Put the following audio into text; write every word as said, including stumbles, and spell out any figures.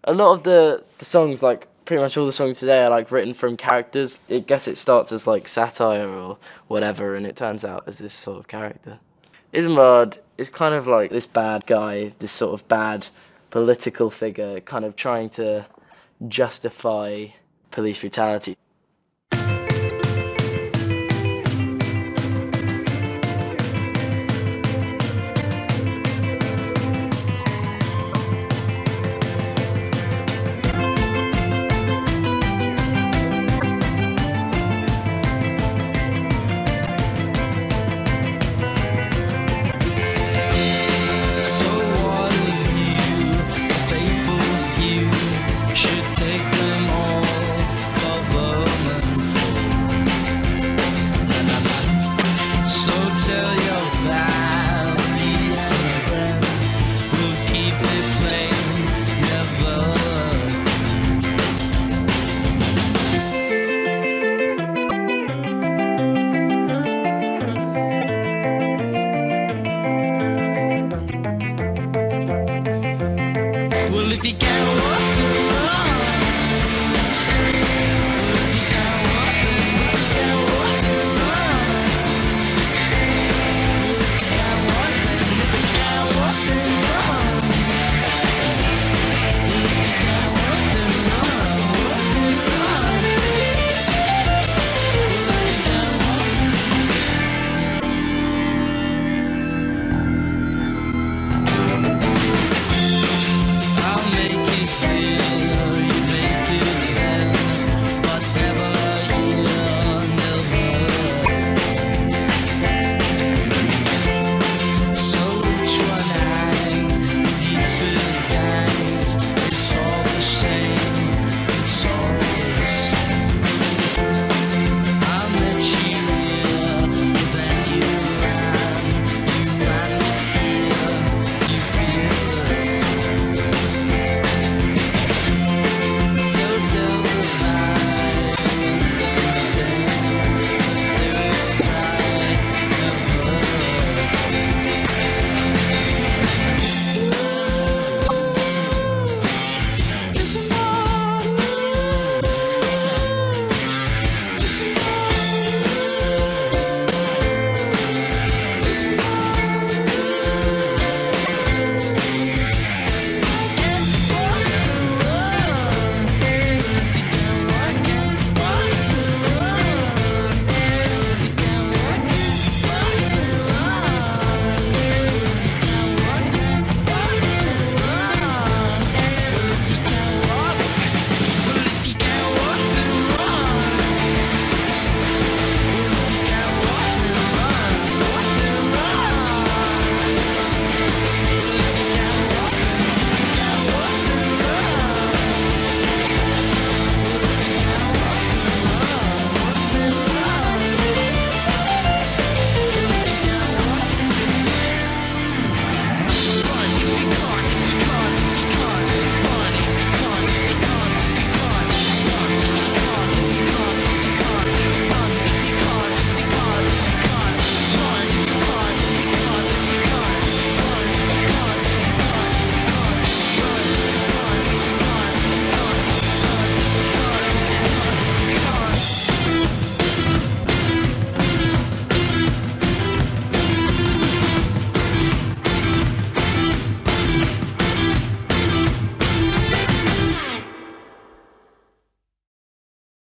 A lot of the, the songs, like pretty much all the songs today, are like written from characters. I guess it starts as like satire or whatever, and it turns out as this sort of character. Isambard is kind of like this bad guy, this sort of bad political figure, kind of trying to justify police brutality. Well, if you can't walk